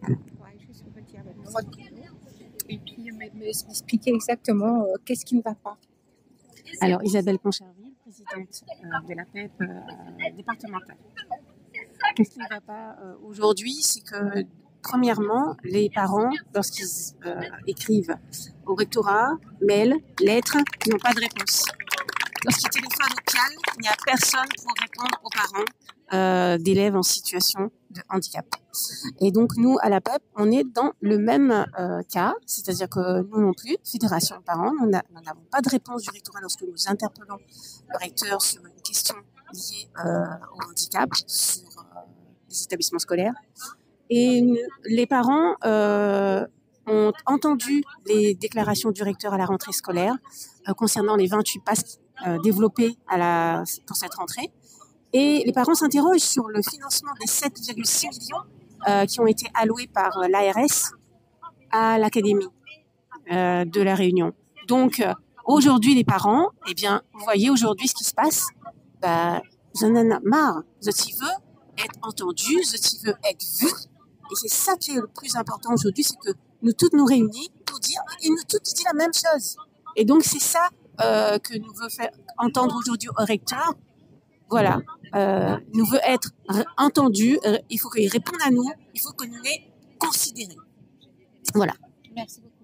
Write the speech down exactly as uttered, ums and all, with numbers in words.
Ouais, juste redire le nom et puis m'expliquer exactement euh, qu'est-ce qui ne va pas. Alors, Isabelle Poncherville, présidente euh, de la P E P euh, départementale. Qu'est-ce qui ne va pas euh, aujourd'hui, c'est que, premièrement, les parents, lorsqu'ils euh, écrivent au rectorat, mail, lettres, ils n'ont pas de réponse. Lorsqu'ils téléphonent au C A L, il n'y a personne pour répondre aux parents euh, d'élèves en situation de handicap. Et donc, nous, à la P E P, on est dans le même euh, cas, c'est-à-dire que nous non plus, Fédération de parents, nous n'avons pas de réponse du rectorat lorsque nous interpellons le recteur sur une question liée euh, au handicap, sur euh, les établissements scolaires. Et nous, les parents euh, ont entendu les déclarations du recteur à la rentrée scolaire euh, concernant les vingt-huit passes euh, développées à la, pour cette rentrée. Et les parents s'interrogent sur le financement des sept virgule six millions euh, qui ont été alloués par l'A R S à l'académie euh, de la Réunion. Donc, euh, aujourd'hui, les parents, eh bien, vous voyez aujourd'hui ce qui se passe. Bah, j'en ai marre. Je veux être entendu, je veux être vu. Et c'est ça qui est le plus important aujourd'hui, c'est que nous toutes nous réunissons pour dire, et nous toutes disent la même chose. Et donc, c'est ça euh, que nous veut faire entendre aujourd'hui au recteur. Voilà, euh, nous veut être entendus, euh, il faut qu'ils répondent à nous, il faut que nous les considérions. Voilà. Merci beaucoup.